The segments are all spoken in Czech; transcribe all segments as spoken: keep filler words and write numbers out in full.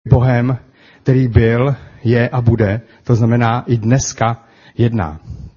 Bohem, který byl, je a bude, to znamená i dneska jedná.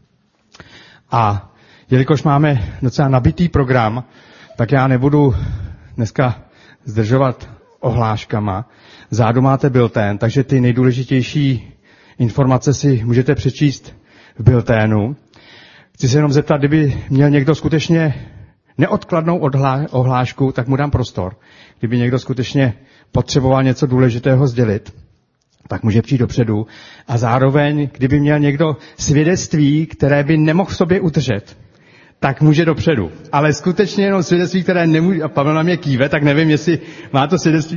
A jelikož máme docela nabitý program, tak já nebudu dneska zdržovat ohláškama. Zádu máte bulletin, takže ty nejdůležitější informace si můžete přečíst v bulletinu. Chci se jenom zeptat, kdyby měl někdo skutečně neodkladnou odhlá- ohlášku, tak mu dám prostor. Kdyby někdo skutečně potřeboval něco důležitého sdělit, tak může přijít dopředu. A zároveň, kdyby měl někdo svědectví, které by nemohl v sobě udržet, tak může dopředu. Ale skutečně jenom svědectví, které nemůže... A Pavel na mě kýve, tak nevím, jestli má to svědectví...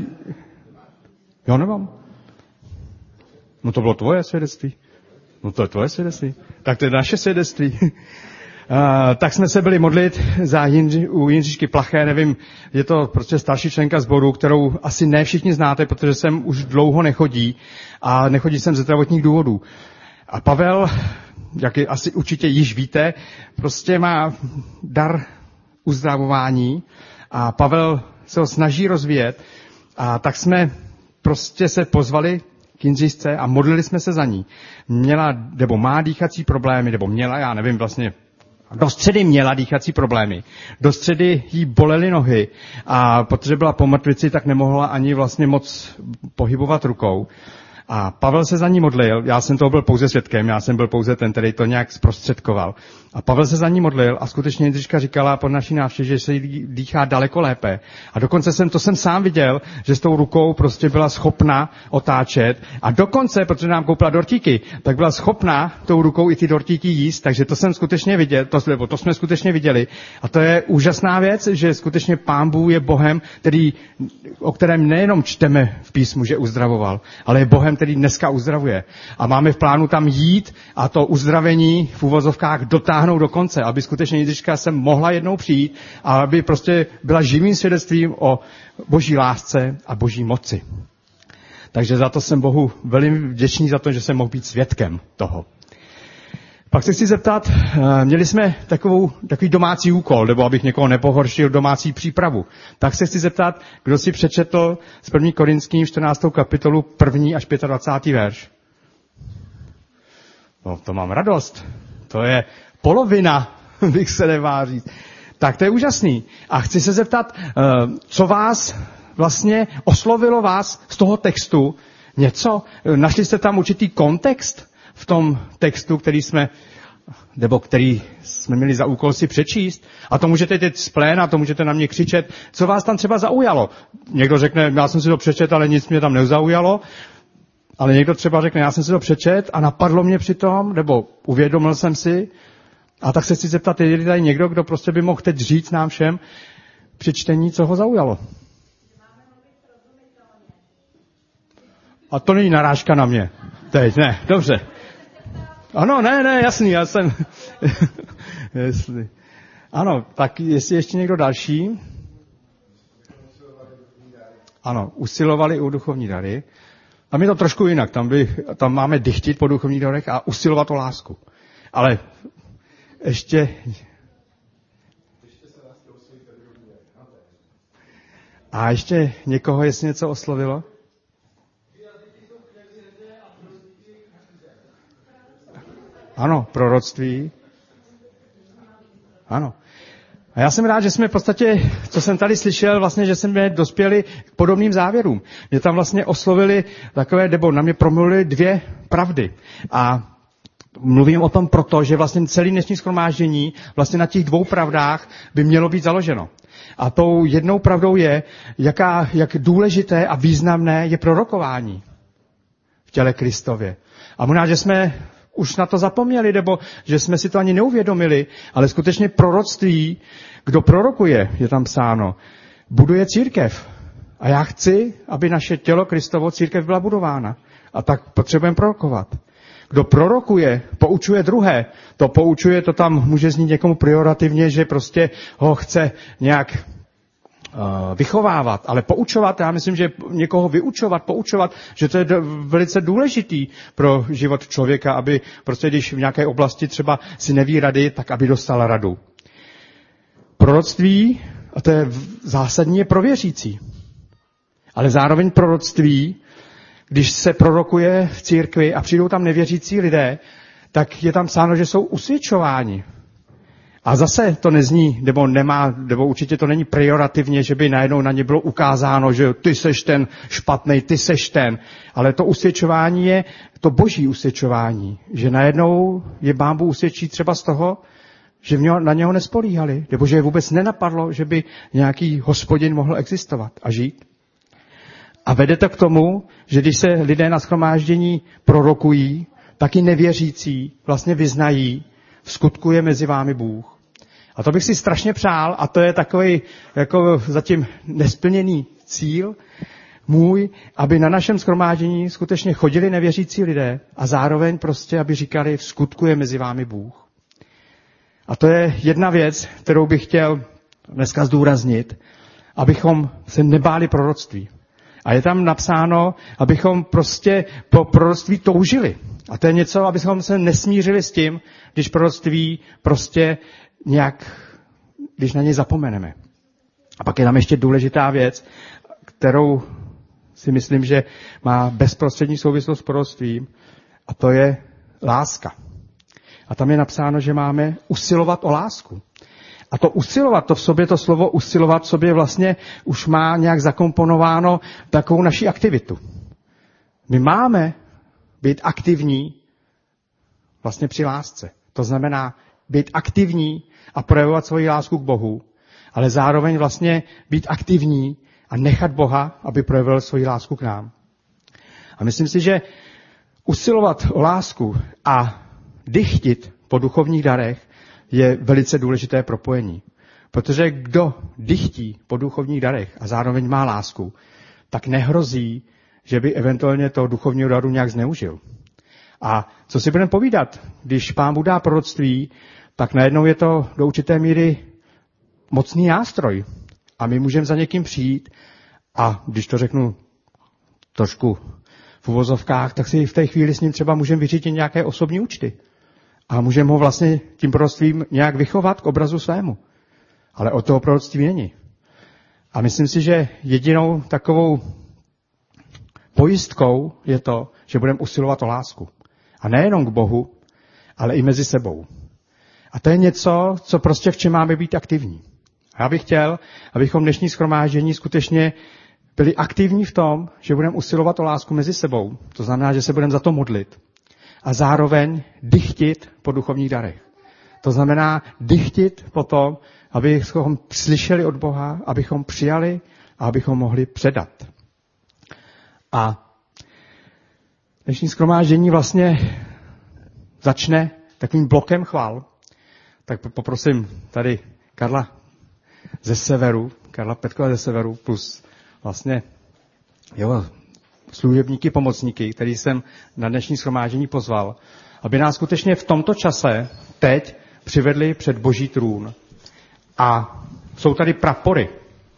Jo, nemám. No to bylo tvoje svědectví. No to je tvoje svědectví. Tak to je naše svědectví. Uh, tak jsme se byli modlit za Jindři, u Jindřišky Plaché, nevím, je to prostě starší členka sboru, kterou asi ne všichni znáte, protože sem už dlouho nechodí a nechodí sem ze zdravotních důvodů. A Pavel, jak je asi určitě již víte, prostě má dar uzdravování a Pavel se ho snaží rozvíjet a tak jsme prostě se pozvali k Jindřišce a modlili jsme se za ní. Měla, nebo má dýchací problémy, nebo měla, já nevím vlastně, do středy měla dýchací problémy. Do středy jí bolely nohy a protože byla po mrtvici, tak nemohla ani vlastně moc pohybovat rukou. A Pavel se za ní modlil, já jsem toho byl pouze svědkem, já jsem byl pouze ten, který to nějak zprostředkoval. A Pavel se za ní modlil a skutečně Jindřiška říkala po naší návštěvě, že se jí dýchá daleko lépe. A dokonce jsem, to jsem sám viděl, že s tou rukou prostě byla schopna otáčet. A dokonce, protože nám koupila dortíky, tak byla schopna tou rukou i ty dortíky jíst, takže to jsem skutečně viděl, to, nebo to jsme skutečně viděli. A to je úžasná věc, že skutečně Pán Bůh je Bohem, který, o kterém nejenom čteme v písmu, že uzdravoval, ale je Bohem, který dneska uzdravuje. A máme v plánu tam jít a to uzdravení v uvozovkách dotáhnout do konce, aby skutečně Jindřiška sem mohla jednou přijít a aby prostě byla živým svědectvím o Boží lásce a Boží moci. Takže za to jsem Bohu velmi vděčný za to, že jsem mohl být svědkem toho. Pak se chci zeptat, měli jsme takovou, takový domácí úkol, nebo abych někoho nepohoršil, domácí přípravu. Tak se chci zeptat, kdo si přečetl z první Korinským čtrnáctou kapitolu první až dvacátý pátý verš. No, to mám radost. To je polovina, bych se nebál říct. Tak to je úžasný. A chci se zeptat, co vás vlastně oslovilo vás z toho textu něco? Našli jste tam určitý kontext v tom textu, který jsme, nebo který jsme měli za úkol si přečíst? A to můžete teď z pléna, to můžete na mě křičet. Co vás tam třeba zaujalo? Někdo řekne, já jsem si to přečet, ale nic mě tam nezaujalo. Ale někdo třeba řekne, já jsem si to přečet a napadlo mě přitom, nebo uvědomil jsem si. A tak se chci zeptat, je tady někdo, kdo prostě by mohl teď říct nám všem při čtení, co ho zaujalo. A to není narážka na mě. Teď, ne, dobře. Ano, ne, ne, jasný, já jsem... Jestli... Ano, tak jestli ještě někdo další? Ano, usilovali u duchovní dary. Tam je to trošku jinak, tam, by, tam máme dychtit po duchovních darech a usilovat o lásku. Ale ještě... A ještě někoho, jestli něco oslovilo? Ano, proroctví. Ano. A já jsem rád, že jsme v podstatě, co jsem tady slyšel, vlastně, že jsme dospěli k podobným závěrům. Mě tam vlastně oslovili takové, nebo na mě promluvili dvě pravdy. A mluvím o tom proto, že vlastně celé dnešní shromáždění vlastně na těch dvou pravdách by mělo být založeno. A tou jednou pravdou je, jaká, jak důležité a významné je prorokování v těle Kristově. A možná, že jsme už na to zapomněli, nebo že jsme si to ani neuvědomili, ale skutečně proroctví, kdo prorokuje, je tam psáno, buduje církev. A já chci, aby naše tělo Kristovo církev byla budována. A tak potřebujeme prorokovat. Kdo prorokuje, poučuje druhé. To poučuje, to tam může znít někomu priorativně, že prostě ho chce nějak vychovávat, ale poučovat, já myslím, že někoho vyučovat, poučovat, že to je velice důležitý pro život člověka, aby prostě když v nějaké oblasti třeba si neví rady, tak aby dostal radu. Proroctví, a to je zásadní, je pro věřící. Ale zároveň proroctví když se prorokuje v církvi a přijdou tam nevěřící lidé, tak je tam psáno, že jsou usvědčováni. A zase to nezní, nebo nemá, nebo určitě to není pejorativně, že by najednou na ně bylo ukázáno, že ty seš ten špatnej, ty seš ten. Ale to usvědčování je to boží usvědčování, že najednou je Pán Bůh usvědčí třeba z toho, že v něho, na něho nespolíhali, nebo že je vůbec nenapadlo, že by nějaký Hospodin mohl existovat a žít. A vede to k tomu, že když se lidé na shromáždění prorokují, tak i nevěřící vlastně vyznají, v skutku je mezi vámi Bůh. A to bych si strašně přál, a to je takový jako zatím nesplněný cíl můj, aby na našem shromáždění skutečně chodili nevěřící lidé a zároveň prostě, aby říkali, v skutku je mezi vámi Bůh. A to je jedna věc, kterou bych chtěl dneska zdůraznit, abychom se nebáli proroctví. A je tam napsáno, abychom prostě po proroctví toužili. A to je něco, abychom se nesmířili s tím, když proroctví prostě nějak, když na něj zapomeneme. A pak je tam ještě důležitá věc, kterou si myslím, že má bezprostřední souvislost s proroctvím, a to je láska. A tam je napsáno, že máme usilovat o lásku. A to usilovat, to v sobě, to slovo usilovat v sobě vlastně už má nějak zakomponováno takovou naši aktivitu. My máme být aktivní vlastně při lásce. To znamená být aktivní a projevovat svoji lásku k Bohu, ale zároveň vlastně být aktivní a nechat Boha, aby projevil svoji lásku k nám. A myslím si, že usilovat o lásku a dychtit po duchovních darech je velice důležité propojení. Protože kdo dychtí po duchovních darech a zároveň má lásku, tak nehrozí, že by eventuálně toho duchovního daru nějak zneužil. A co si budeme povídat, když Pán Bůh dá proroctví, tak najednou je to do určité míry mocný nástroj. A my můžeme za někým přijít a když to řeknu trošku v uvozovkách, tak si v té chvíli s ním třeba můžeme vyřídit nějaké osobní účty. A můžeme ho vlastně tím proroctvím nějak vychovat k obrazu svému. Ale od toho proroctví není. A myslím si, že jedinou takovou pojistkou je to, že budeme usilovat o lásku. A nejenom k Bohu, ale i mezi sebou. A to je něco, co prostě v čem máme být aktivní. A já bych chtěl, abychom dnešní shromáždění skutečně byli aktivní v tom, že budeme usilovat o lásku mezi sebou. To znamená, že se budeme za to modlit. A zároveň dychtit po duchovních darech. To znamená dychtit po tom, abychom slyšeli od Boha, abychom přijali a abychom mohli předat. A dnešní shromáždění vlastně začne takovým blokem chvál. Tak poprosím tady Karla ze severu, Karla Petkova ze severu, plus vlastně jeho služebníky, pomocníky, který jsem na dnešní shromáždění pozval, aby nás skutečně v tomto čase teď přivedli před Boží trůn. A jsou tady prapory.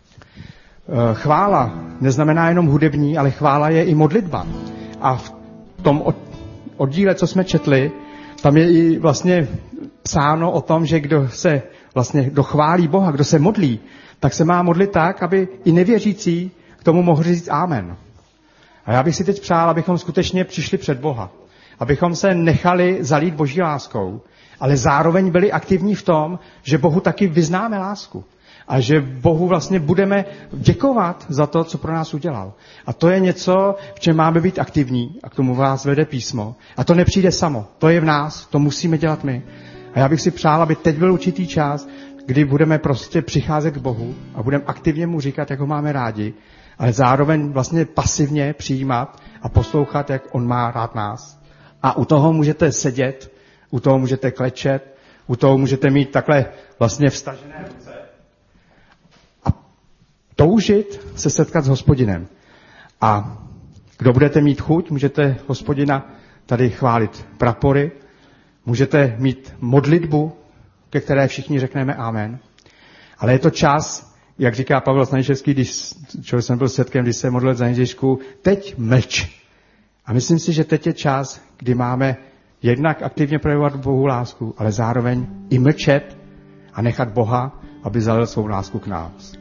Chvála neznamená jenom hudební, ale chvála je i modlitba. A v tom oddíle, co jsme četli, tam je i vlastně psáno o tom, že kdo se vlastně kdo chválí Boha, kdo se modlí, tak se má modlit tak, aby i nevěřící k tomu mohl říct amen. A já bych si teď přál, abychom skutečně přišli před Boha. Abychom se nechali zalít Boží láskou, ale zároveň byli aktivní v tom, že Bohu taky vyznáme lásku. A že Bohu vlastně budeme děkovat za to, co pro nás udělal. A to je něco, v čem máme být aktivní. A k tomu vás vede písmo. A to nepřijde samo. To je v nás, to musíme dělat my. A já bych si přál, aby teď byl určitý čas, kdy budeme prostě přicházet k Bohu a budeme aktivně mu říkat, jak ho máme rádi, ale zároveň vlastně pasivně přijímat a poslouchat, jak on má rád nás. A u toho můžete sedět, u toho můžete klečet, u toho můžete mít takhle vlastně vstažené ruce a toužit se setkat s Hospodinem. A kdo budete mít chuť, můžete Hospodina tady chválit prapory, můžete mít modlitbu, ke které všichni řekneme amen. Ale je to čas, jak říká Pavel Staniševský, když člověk jsem byl svědkem, když se modlil za Ježíšku, teď mlč. A myslím si, že teď je čas, kdy máme jednak aktivně projevovat Bohu lásku, ale zároveň i mlčet a nechat Boha, aby zalil svou lásku k nás.